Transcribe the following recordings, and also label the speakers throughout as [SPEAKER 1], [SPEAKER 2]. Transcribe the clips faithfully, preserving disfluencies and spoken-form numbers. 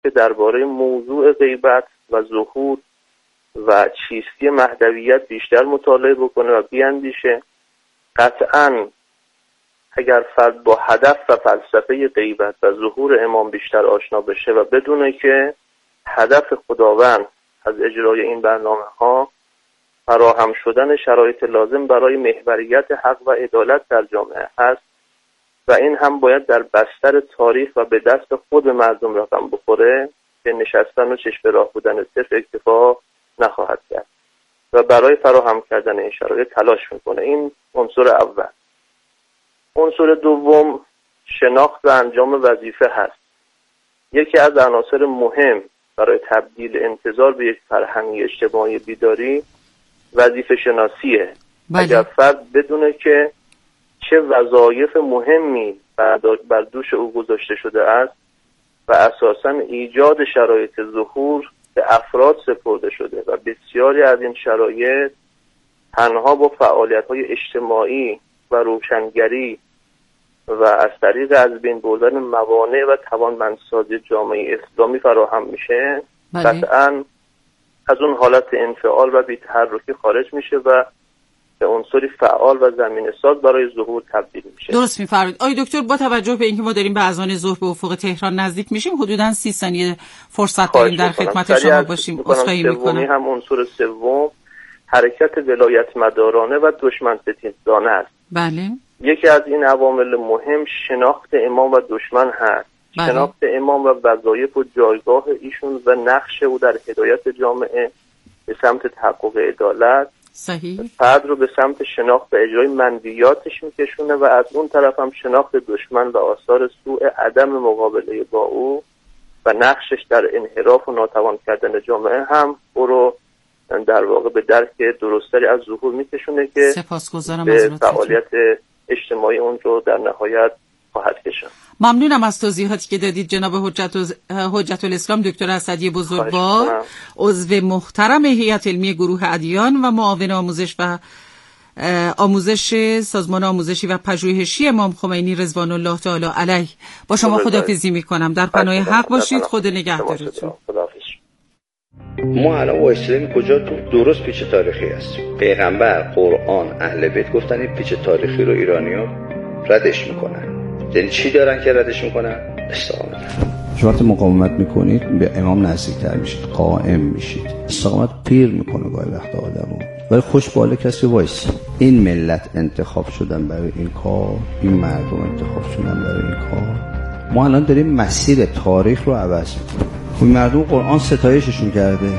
[SPEAKER 1] که درباره موضوع غیبت و ظهور و چیستی مهدویت بیشتر مطالعه بکنه و بیاندیشه. قطعاً اگر فرد با هدف و فلسفه غیبت و ظهور امام بیشتر آشنا بشه و بدونه که هدف خداوند از اجرای این برنامه ها فراهم شدن شرایط لازم برای محوریت حق و عدالت در جامعه هست و این هم باید در بستر تاریخ و به دست خود مردم رقم بخوره که نشستن و چشم به راه بودن صرف اکتفا نخواهد کرد و برای فراهم کردن این شرایط تلاش میکنه. این عنصر اول. عنصر دوم شناخت و انجام وظیفه هست. یکی از عناصر مهم برای تبدیل انتظار به یک فرهنگ اجتماعی بیداری وظیفه شناسیه. بله. اگر فرد بدونه که چه وظایف مهمی بر دوش او گذاشته شده است و اساساً ایجاد شرایط ظهور به افراد سپرده شده و بسیاری از این شرایط تنها با فعالیت‌های اجتماعی و روشنگری و از طریق از بین بردن موانع و توانمندسازی جامعه اسلامی فراهم میشه، قطعاً از اون حالت انفعال و بی‌تحرکی خارج میشه و به عنصری فعال و زمینه ساز برای ظهور تبدیل میشه.
[SPEAKER 2] درست می‌فرمایید. آقای دکتر، با توجه به اینکه ما داریم به اذان ظهر به افق تهران نزدیک میشیم، حدوداً سی ثانیه فرصت داریم در خدمت شما باشیم. عذرخواهی می‌کنم.
[SPEAKER 1] هم عنصر سوم حرکت ولایت مدارانه و دشمن ستیزانه است.
[SPEAKER 2] بله.
[SPEAKER 1] یکی از این عوامل مهم شناخت امام و دشمن هست. بله. شناخت امام و وظایف و جایگاه ایشون و نقش او در هدایت جامعه به سمت تحقق عدالت
[SPEAKER 2] صحیح.
[SPEAKER 1] فرد رو به سمت شناخت و اجرای منویاتش میکشونه و از اون طرف هم شناخت دشمن و آثار سوء عدم مقابله با او و نقشش در انحراف و ناتوان کردن جامعه هم او رو در واقع به درک درستری از ظهور میکشونه که به فعالیت اجتماعی اون رو در نهایت خواهد کشاند.
[SPEAKER 2] ممنونم از توضیحاتی که دادید جناب حجت, حجت الاسلام دکتر اسدی بزرگوار، عضو محترم هیئت علمی گروه ادیان و معاون آموزش و آموزش سازمان آموزشی و پژوهشی امام خمینی رضوان الله تعالی علیه. با شما خداحافظی میکنم. در پناه حق باشید. خدا نگهدارتون.
[SPEAKER 3] ما الان وایسادیم کجا؟ تو درست پیچ تاریخی است. پیغمبر، قرآن، اهل بیت گفتن این پیچ تاریخی رو ایرانی‌ها ردش میکنن. یعنی چی دارن که ردش میکنن؟ استقامت.
[SPEAKER 4] وقتی مقاومت میکنید به امام نزدیکتر میشید، قائم میشید. استقامت پیر میکنه گاهی وقت آدمو، ولی خوش باله کسی وایس. این ملت انتخاب شدن برای این کار، این مردم انتخاب شدن برای این کار. ما الان داریم مسیر تاریخ رو عوض میکنیم. این مردم قرآن ستایششون کرده،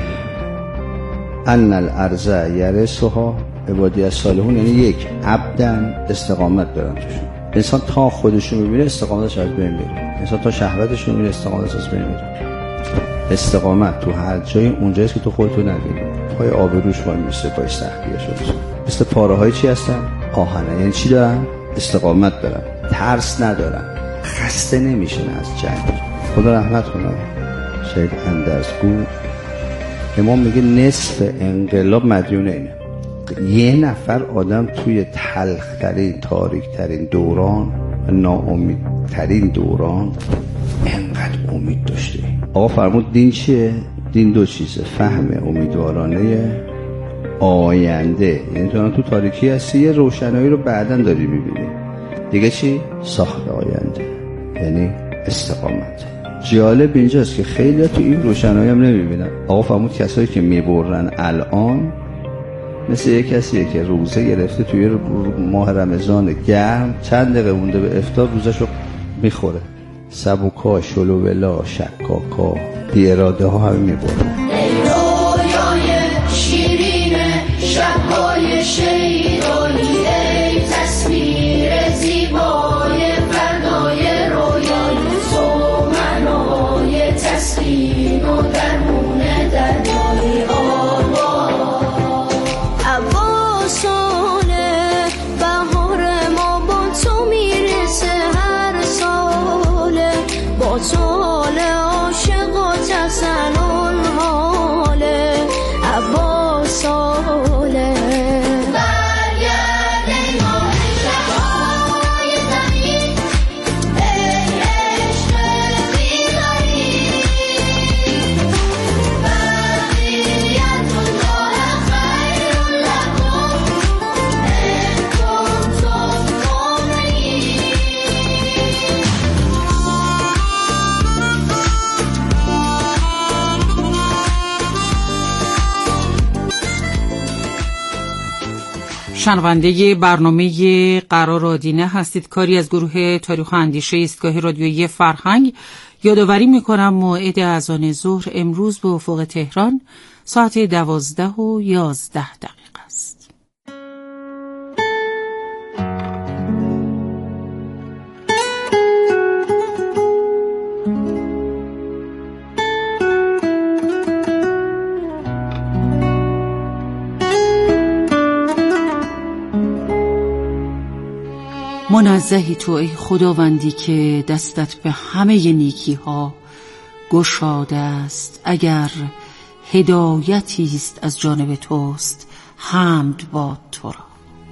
[SPEAKER 4] ان الارض یرثها عبادی الصالحون، یعنی یک عبدن استقامت دارن توشون. انسان تا خودشو میبینه استقامتش از بین میره، انسان تا شهوتش میبینه استقامتش از بین میره. استقامت تو هر جای اونجاییست که تو خودتو نبینی. پای آبروش وای میسته، پای سختیش وایسته. مثل پاره های چی هستن؟ آهنه. یعنی چی دارن؟ استقامت دارن، ترس ندارن، خسته نمیشن از جنگ. خدا رحمت کنه شهید اندرزگو. امام میگه نصف انقلاب مدیون اینه. یه نفر آدم توی تلخترین تاریکترین دوران و ناامیدترین دوران انقدر امید داشته. آقا فرمود دین چیه؟ دین دو چیزه، فهم امیدوارانه آینده، یعنی تو تو تاریکی هستی یه روشنایی رو بعداً داری میبینی. دیگه چی؟ ساخت آینده، یعنی استقامت. جالب اینجاست که خیلی تو این روشنایی هم نمیبینن. آقا فرمود کسایی که میبرن الان مثل یک کسیه که روزه گرفته توی ماه رمضان گرم، چند دقیقه مونده به افطار روزشو میخوره. سبوکا، شلوولا، شکاکا، بی اراده ها هم میبرن.
[SPEAKER 5] ای رویای شیرین شبهای شیدایی، ای تصویر زیبای فردای رویای سومنای تسکین و درمون دریای آبا. عباسانه بهار ما با تو میرسه هر ساله، با سال عاشقات حسنون حاله عباسانه.
[SPEAKER 2] شنونده برنامه قرار آدینه هستید. کاری از گروه تاریخ و اندیشه ایستگاه رادیویی فرهنگ. یادآوری میکنم موعد اذان ظهر امروز به افق تهران ساعت دوازده و یازده دقیقه است. منزهی تو ای خداوندی که دستت به همه نیکی ها گشاده است. اگر هدایتی است از جانب توست، حمد باد تو را.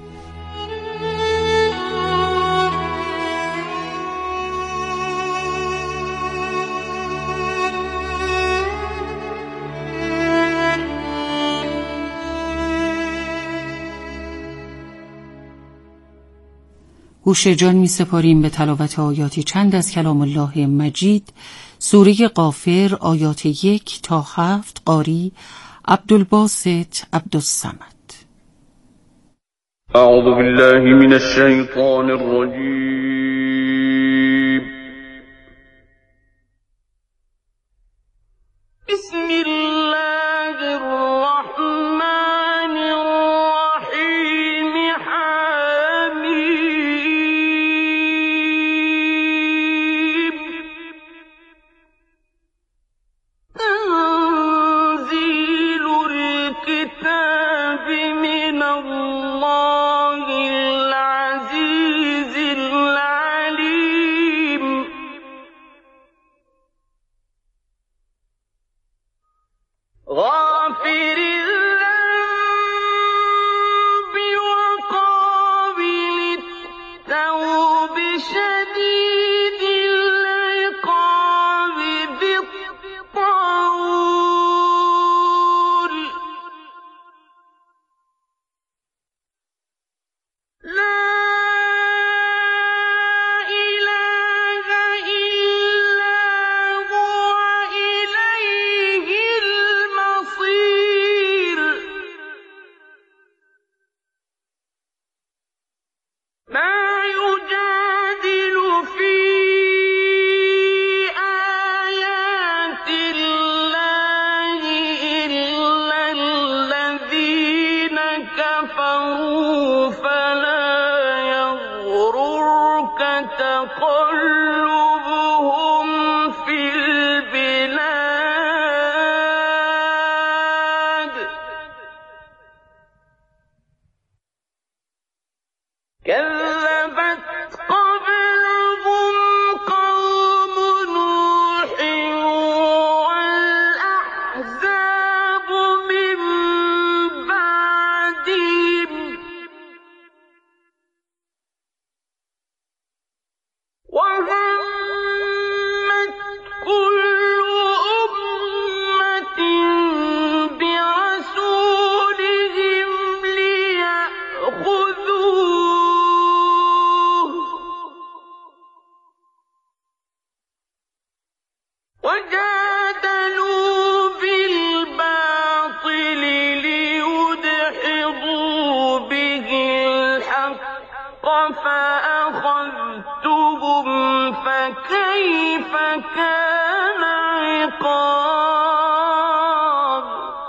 [SPEAKER 2] گوش جان می سپاریم به تلاوت آیاتی چند از کلام الله مجید، سوره غافر، آیات یک تا هفت. قاری عبدالباسط عبدالصمد.
[SPEAKER 6] اعوذ بالله من الشیطان الرجیم. بسم الله الرحمن الرحیم. حمیم. تنزیل الكتاب من الله العزیز العلیم. غافر الذنب وقابل التوب شديد العقاب ذي الطول. لا إله إلا هو إليه المصير. ما يجادل في آيات الله إلا الذين كفروا فلا يغررك تقلبهم في البلاد. كذبت قبلهم قوم نوح والأحزاب من بعدهم. وهمت كل أمة برسولهم ليأخذوه. وجادلوا بالباطل ليدحضوا به الحق فأخذتهم فكيف كان عقاب.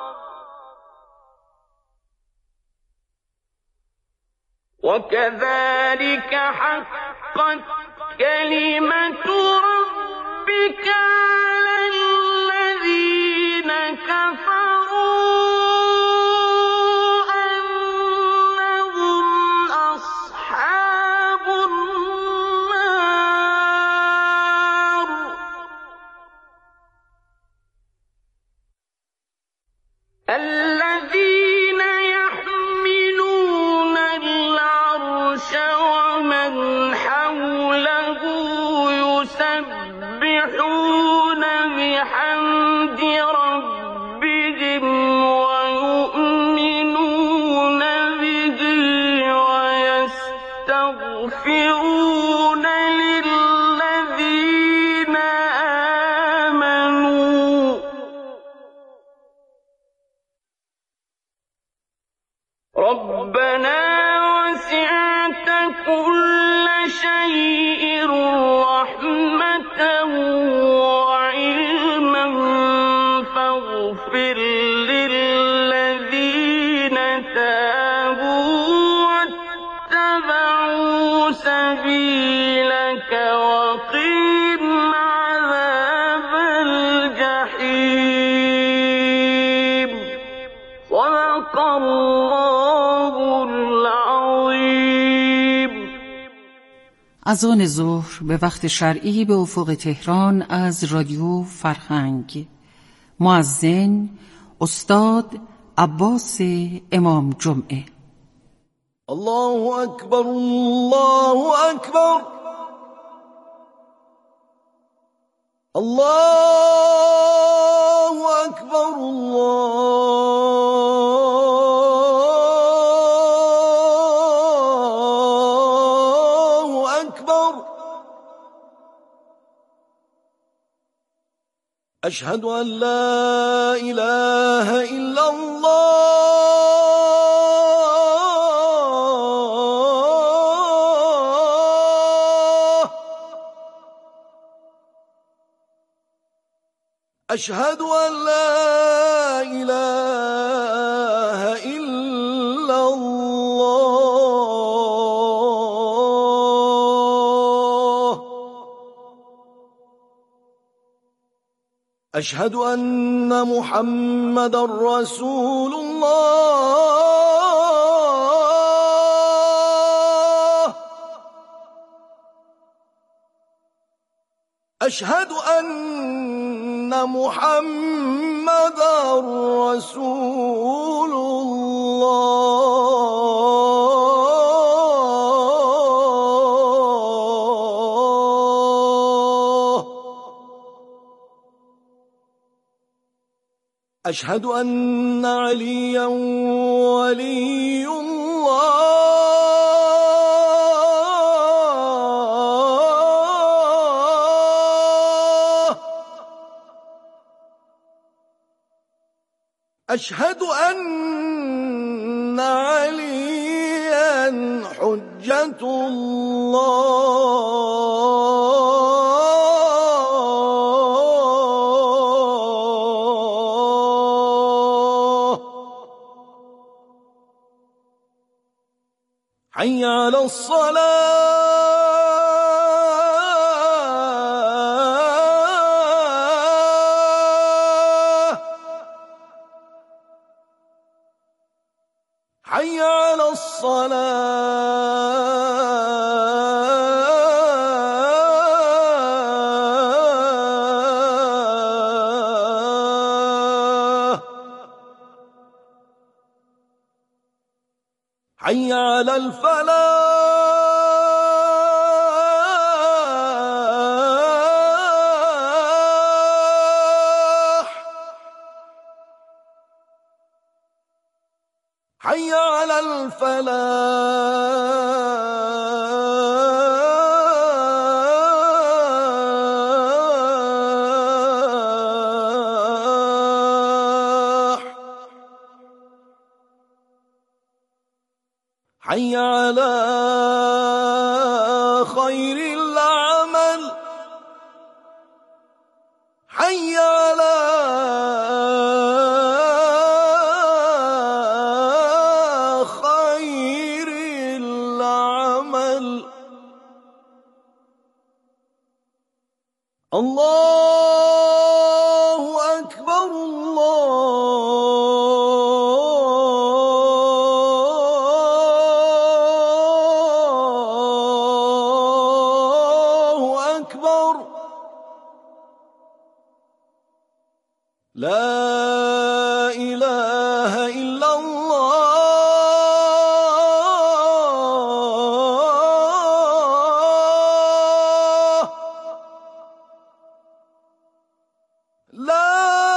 [SPEAKER 6] وكذلك حقت كلمة ربك على الذين كفروا أنهم أصحاب النار. الذين يحملون العرش ومن حوله يسبحون بحمد ربهم ويؤمنون به ويستغفرون للذين آمنوا. ربنا فاغفر للذين تابوا واتبعوا سبيلك وقهم عذاب الجحيم. صدق الله العظيم.
[SPEAKER 2] اذان ظهر به وقت شرعی به افق تهران از رادیو فرهنگ. مؤذن استاد عباس امام جمعه.
[SPEAKER 7] الله اکبر الله اکبر الله اکبر الله اکبر. اشهد ان لا اله الا الله. اشهد ان لا اله الا الله. اشهد ان محمدا رسول الله. اشهد ان محمدا رسول الله. اشهد ان عليا ولي الله. اشهد ان عليا حجة الله. حي على الصلاة. حي على الصلاة. حي على الفلاح. حي على الفلاح. حي على خير العمل. حي على خير العمل. الله أكبر الله أكبر. لا إله إلا الله. لا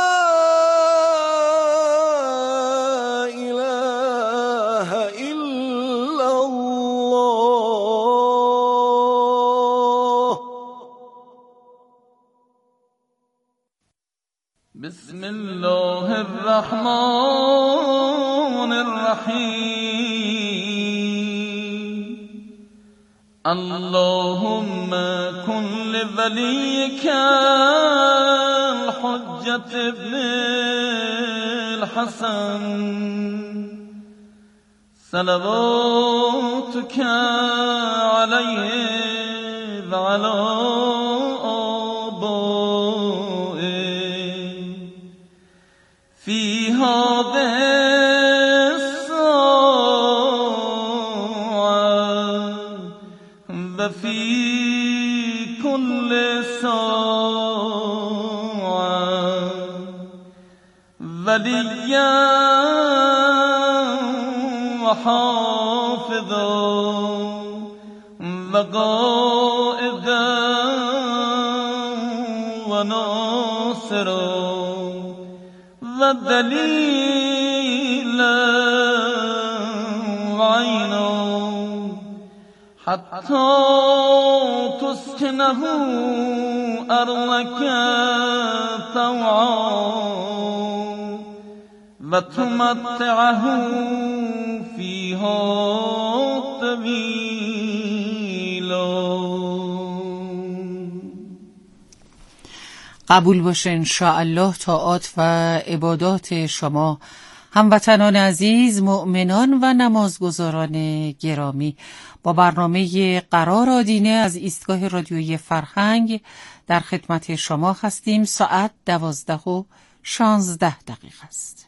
[SPEAKER 7] إله إلا الله.
[SPEAKER 8] بسم الله الرحمن الرحيم. اللهم كن لوليك الحجة حجت ابن الحسن صلواتك علیه و علی آبائه فی هذه الساعة و فی كل ساعة وليا وحافظا وقائدا وناصرا ودليلا وعينا حتى تسكنه أرضك طوعا وتمتعه فيها طويلا.
[SPEAKER 2] قبول باشه انشاءالله طاعات و عبادات شما هموطنان عزیز، مؤمنان و نمازگزاران گرامی. با برنامه قرار آدینه از ایستگاه رادیویی فرهنگ در خدمت شما هستیم. ساعت دوازده و شانزده دقیقه است.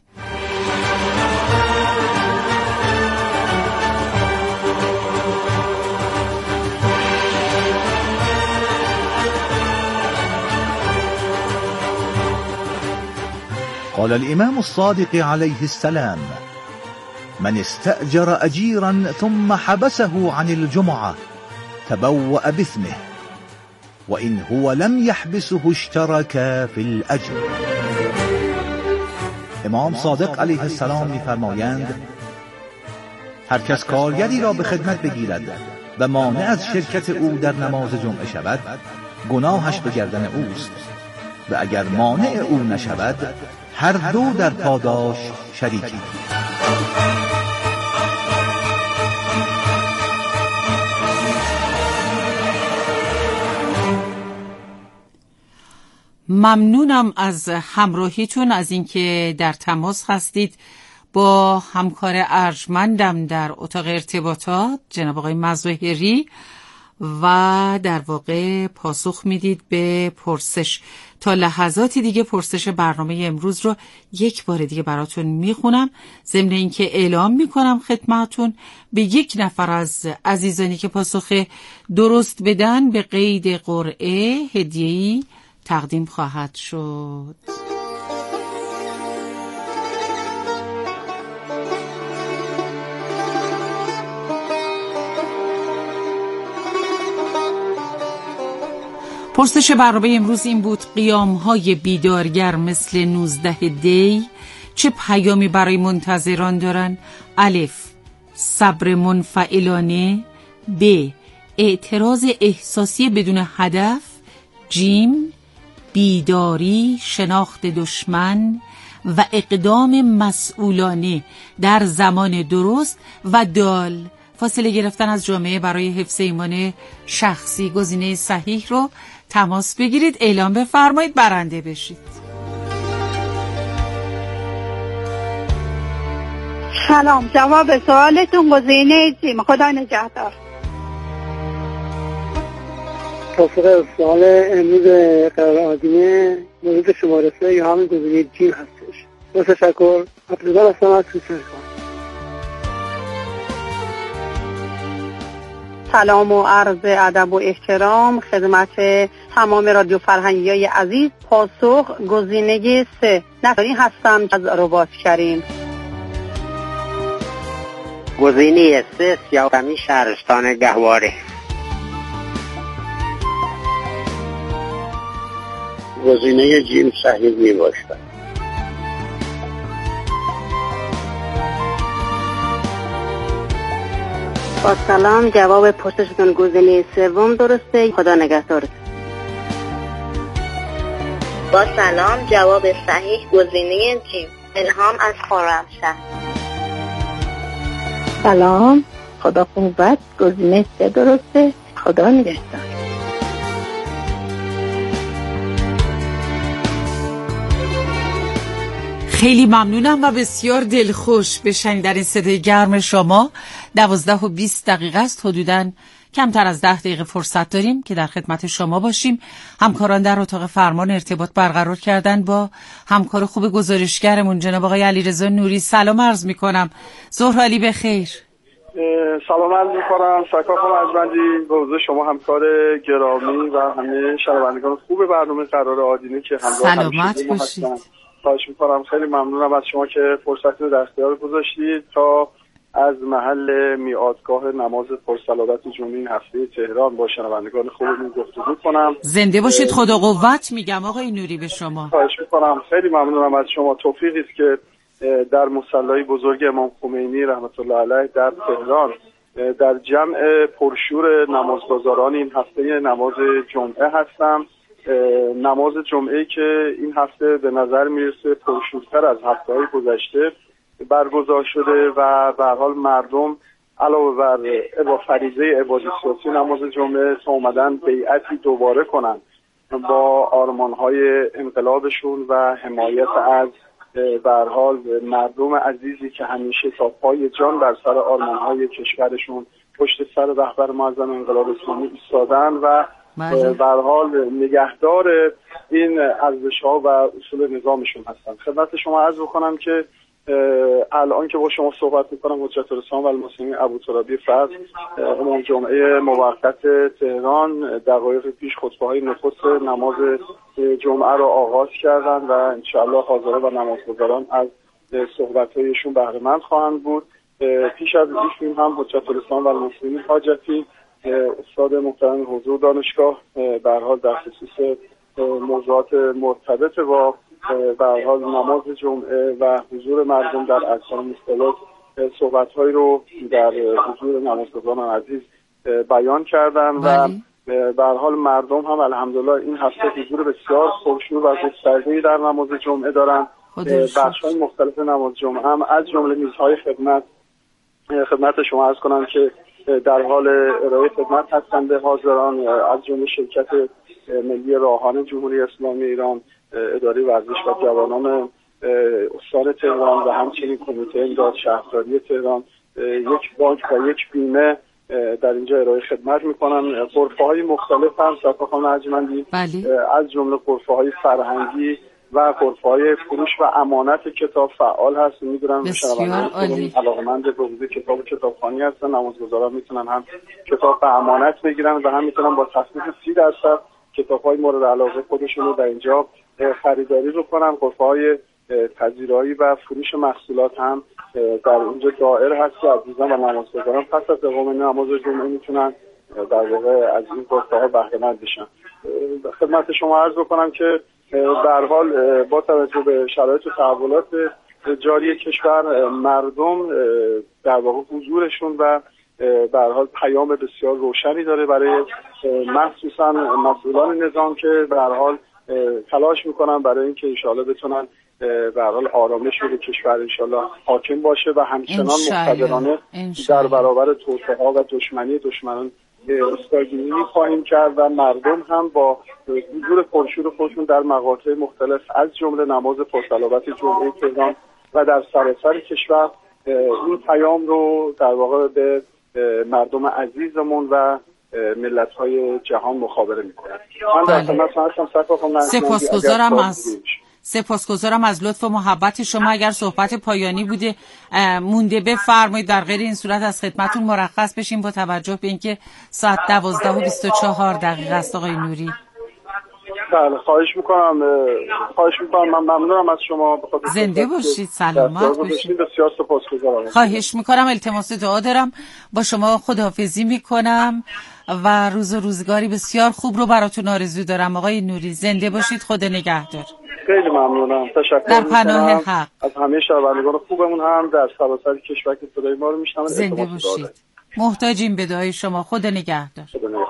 [SPEAKER 9] قال الإمام الصادق عليه السلام: من استأجر أجيرا ثم حبسه عن الجمعة تبوأ باسمه وإن هو لم يحبسه اشترك في الأجر. امام صادق علیه السلام می‌فرمایند هر کس کارگری را به خدمت بگیرد و مانع از شرکت او در نماز جمعه شود، گناهش به گردن اوست و اگر مانع او نشود، هر دو در پاداش شریکی.
[SPEAKER 2] ممنونم از همراهیتون، از اینکه در تماس هستید با همکار ارجمندم در اتاق ارتباطات جناب آقای مظاهری و در واقع پاسخ میدید به پرسش. تا لحظاتی دیگه پرسش برنامه امروز رو یک بار دیگه براتون میخونم، ضمن اینکه اعلام میکنم خدمتون به یک نفر از عزیزانی که پاسخ درست بدن به قید قرعه هدیه‌ای تقدیم خواهد شد. پرسش برنامه امروز این بود: قیام‌های بیدارگر مثل نوزده دی چه پیامی برای منتظران دارن؟ الف، صبر منفعلانه. ب، اعتراض احساسی بدون هدف. جیم، بیداری، شناخت دشمن و اقدام مسئولانه در زمان درست. و دال، فاصله گرفتن از جامعه برای حفظ ایمان شخصی. گزینه صحیح رو تماس بگیرید، اعلام بفرمایید، برنده بشید.
[SPEAKER 10] سلام، جواب سوالتون گزینه جیم. خدا نگهدار.
[SPEAKER 11] پاسخ سوال امروز قرار آدینه مورد شماره سه یا همین گزینه جیم هستش. با تشکر. عبدالله هستم از توسن.
[SPEAKER 10] سلام و عرض ادب و احترام خدمت تمام رادیو فرهنگیای عزیز. پاسخ گزینه سه. نصاری هستم از رباط کریم.
[SPEAKER 12] گزینه سه، سیاه‌قمی شهرستان گهواره.
[SPEAKER 11] گزینه جیم صحیح می باشد.
[SPEAKER 13] با سلام، جواب پرسشتون گزینه سوم درسته. خدا نگهدارت.
[SPEAKER 14] با سلام، جواب صحیح گزینه جیم. الهام از خرمشهر.
[SPEAKER 13] سلام، خدا قوت. گزینه سه درسته. خدا نگهدار.
[SPEAKER 2] خیلی ممنونم و بسیار دلخوش به شنیدن صدای گرم شما. دوازده و بیست دقیقه است، حدوداً کمتر از ده دقیقه فرصت داریم که در خدمت شما باشیم. همکاران در اتاق فرمان ارتباط برقرار کردن با همکار خوب گزارشگرمون جناب آقای علیرضا نوری. سلام عرض میکنم. ظهر علی بخیر.
[SPEAKER 15] سلام عرض میکنم. سرکار خانم ارجمندی، به حضور شما همکار گرامی و همه شنوندگان خوب برنامه قرار آدینه که همراه
[SPEAKER 2] سلامت باشید.
[SPEAKER 15] خواهش میکنم. خیلی ممنونم از شما که فرصتی رو در اختیار گذاشتید تا از محل میعادگاه نماز پرصلابت جمعه این هفته تهران با شنوندگان خوبمون گفتگو کنم.
[SPEAKER 2] زنده باشید. خدا قوت میگم آقای نوری به شما.
[SPEAKER 15] خواهش میکنم. خیلی ممنونم از شما. توفیقی است که در مصلی بزرگ امام خمینی رحمت الله علیه در تهران در جمع پرشور نمازگزاران این هفته نماز جمعه هستم. نماز جمعه که این هفته به نظر میرسه پرشورتر از هفته‌های گذشته برگزار شده و به هر حال مردم علاوه بر با فریضه عبادت سیاسی نماز جمعه تا اومدن بیعتی دوباره کنن با آرمان‌های انقلابشون و حمایت از به هر حال مردم عزیزی که همیشه تا پای جان بر سر آرمان‌های کشورشون پشت سر رهبر معظم انقلاب اسلامی ایستادن و به هر حال نگهدار این ارزش‌ها و اصول نظامشون هستن. خدمت شما عرض بکنم که الان که با شما صحبت میکنم حجت الاسلام و المسلمین ابوترابی فضل امام جمعه موقت تهران دقایق پیش خطبه‌های نخست نماز جمعه را آغاز کردن و انشاءالله حاضران و نمازگزاران از صحبت‌هایشون بهره مند خواهند بود. پیش از ایشون هم حجت الاسلام و المسلمین حاجتی استاد محترم حضور دانشگاه به هر حال در خصوص موضوعات مرتبط با به هر حال نماز جمعه و حضور مردم در ارکان مختلف صحبت‌هایی رو در حضور نمازگزاران عزیز بیان کردن و به هر حال مردم هم الحمدلله این هفته حضور بسیار پرشور و گسترده‌ای در نماز جمعه دارن. بخش‌های مختلف نماز جمعه هم از جمله میزهای خدمت خدمت شما عرض کنم که در حال ارائه خدمت هستند به حاضران، از جمله شرکت ملی راهان جمهوری اسلامی ایران، اداره ورزش و جوانان استان تهران و همچنین کمیته امداد شهرداری تهران، یک بانک و یک بیمه در اینجا ارائه خدمت میکنن. غرفه‌های مختلف هم سرکار خانم ارجمندی از جمله غرفه‌های فرهنگی و غرفه‌های فروش و امانت کتاب فعال هست. میدونم شنوندگان علاقه‌مند به حوزه کتاب و کتابخوانی هستن. نمازگزاران میتونن هم کتاب به امانت بگیرن و هم میتونن با تخفیف سی درصد کتاب‌های مورد علاقه خودشون رو در اینجا خریداری رو کنن. غرفه‌های پذیرایی و فروش محصولات هم در اینجا دائر هست که عزیزان و نمازگزاران پس از اقامه نماز جمعه میتونن در واقع از این غرفه‌ها بهره مند بشن. خدمت شما عرض بکنم که به هر حال با توجه به شرایط و تحولات جاری کشور مردم در واقع حضورشون و به هر حال پیام بسیار روشنی داره برای مخصوصا مسئولان نظام که به هر حال تلاش میکنن برای اینکه ان شاءالله بتونن به هر حال آرامش به کشور ان شاءالله حاکم باشه و همچنان مقتدرانه در برابر توطئه‌ها و دشمنی دشمنان استادگیری خواهیم کرد و مردم هم با حضور پرشور خودشون در مقاطع مختلف از جمله نماز پرصلابت جمعه تهران و در سراسر کشور این پیام رو در واقع به مردم عزیزمون و ملت‌های جهان مخابره می‌کنن. من در خدمت هستم.
[SPEAKER 2] سپاسگزارم از سپاسگزارم از لطف و محبت شما. اگر صحبت پایانی بوده مونده بفرمایید، در غیر این صورت از خدمتون مرخص بشیم با توجه به اینکه ساعت دوازده و بیست و چهار دقیقه است. آقای نوری
[SPEAKER 15] بله خواهش میکنم خواهش میکنم من ممنونم از شما.
[SPEAKER 2] زنده باشید، سلامت باشید.
[SPEAKER 15] بسیار سپاسگزارم.
[SPEAKER 2] خواهش میکنم. التماس دعا دارم. با شما خداحافظی میکنم و روز و روزگاری بسیار خوب رو براتون آرزو دارم. آقای نوری زنده باشید، خدا نگهدار.
[SPEAKER 15] خیلی ممنونم. تشکر
[SPEAKER 2] در پناه حق
[SPEAKER 15] از همه شنوندگان خوبمون هم در سراسر کشور که صدای ما رو میشنون.
[SPEAKER 2] زنده باشید. محتاجیم به دعای شما. خدا نگهدار.
[SPEAKER 15] خدا نگهدار.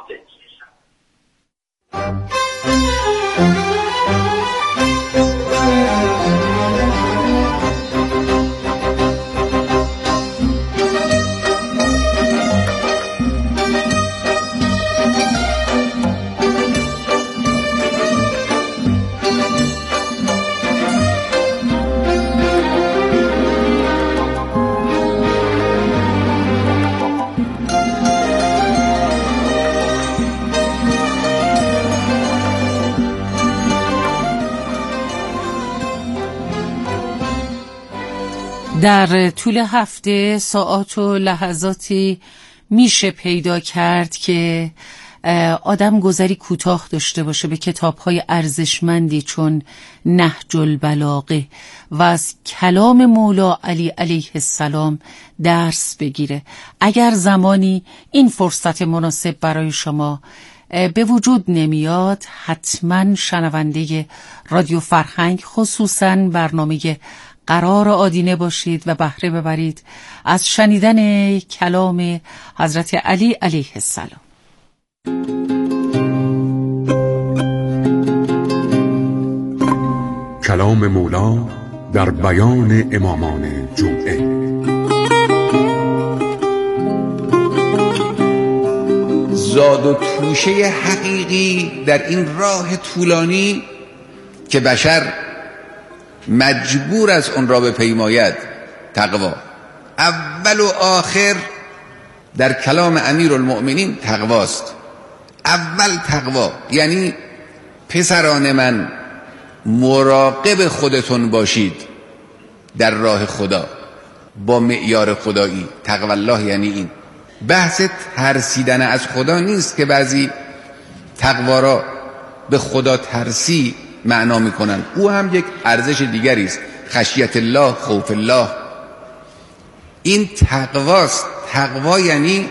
[SPEAKER 2] در طول هفته ساعات و لحظاتی میشه پیدا کرد که آدم گذری کوتاه داشته باشه به کتاب‌های ارزشمندی چون نهج البلاغه و از کلام مولا علی علیه السلام درس بگیره. اگر زمانی این فرصت مناسب برای شما به وجود نمیاد، حتما شنونده رادیو فرهنگ خصوصاً برنامه قرار آدینه باشید و بهره ببرید از شنیدن کلام حضرت علی علیه السلام.
[SPEAKER 16] کلام مولا در بیان امامان جمعه.
[SPEAKER 17] زاد و توشه حقیقی در این راه طولانی که بشر مجبور از اون را بپیماید، تقوا. اول و آخر در کلام امیرالمؤمنین تقواست. اول تقوا یعنی پسران من مراقب خودتون باشید در راه خدا با معیار خدایی. تقوا الله یعنی این. بحث ترسیدن از خدا نیست که بعضی تقوا را به خدا ترسی معنا میکنن. او هم یک ارزش دیگری است، خشیت الله، خوف الله. این تقواست. تقوا یعنی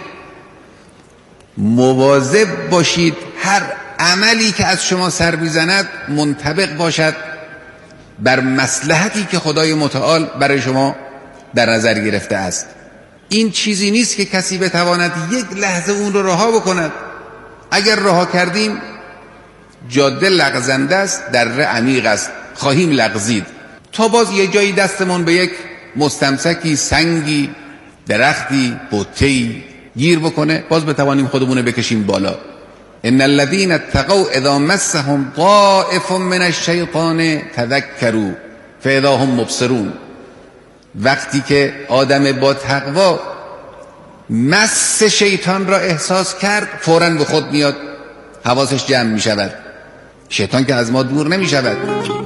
[SPEAKER 17] مواظب باشید هر عملی که از شما سر میزند منطبق باشد بر مصلحتی که خدای متعال برای شما در نظر گرفته است. این چیزی نیست که کسی بتواند یک لحظه اون رو رها بکند. اگر رها کردیم جاده لغزنده است، دره عمیق است، خواهیم لغزید تا باز یه جایی دستمون به یک مستمسکی، سنگی، درختی، بوته‌ای گیر بکنه، باز بتوانیم خودمون بکشیم بالا. ان الذين اتقوا اذا مسهم طائف من الشیطان تذکروا فاذا هم مبصرون. وقتی که آدم با تقوا مس شیطان را احساس کرد، فوراً به خود میاد، حواسش جمع می شود. شیطان که از ما دور نمی شود.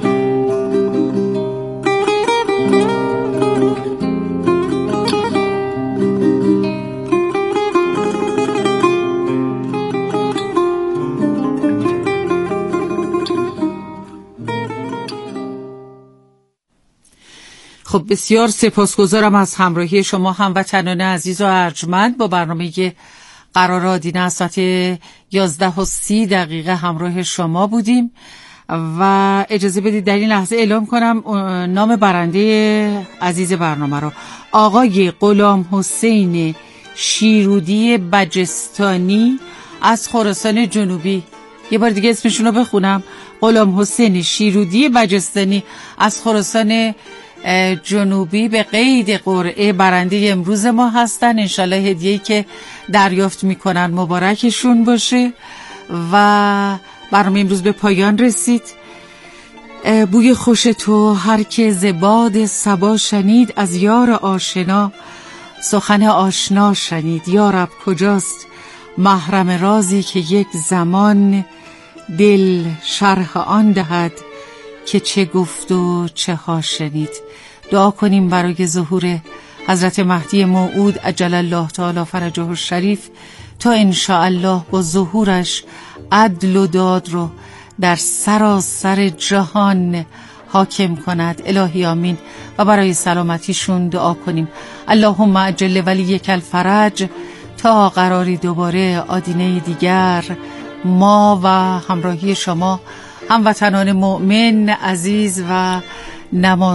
[SPEAKER 2] خب بسیار سپاسگزارم از همراهی شما هموطنان عزیز و ارجمند. با برنامه قرار آدینه از ساعت یازده و سی دقیقه همراه شما بودیم و اجازه بدید در این لحظه اعلام کنم نام برنده عزیز برنامه رو. آقای غلام حسین شیرودی بجستانی از خراسان جنوبی. یه بار دیگه اسمشون رو بخونم. غلام حسین شیرودی بجستانی از خراسان جنوبی به قید قرعه برنده امروز ما هستن. انشالله هدیه‌ای که دریافت میکنن مبارکشون باشه. و برنامه امروز به پایان رسید. بوی خوش تو هر که ز باد صبا شنید، از یار آشنا سخن آشنا شنید. یا رب کجاست محرم رازی که یک زمان دل شرح آن دهد که چه گفت و چه ها شنید. دعا کنیم برای ظهور حضرت مهدی موعود عجل الله تعالی فرجه الشریف تا انشاءالله با ظهورش عدل و داد رو در سراسر جهان حاکم کند. الهی آمین. و برای سلامتیشون دعا کنیم. اللهم عجل ولیک الفرج تا قراری دوباره آدینه دیگر ما و همراهی شما هموطنان مؤمن عزیز و نماز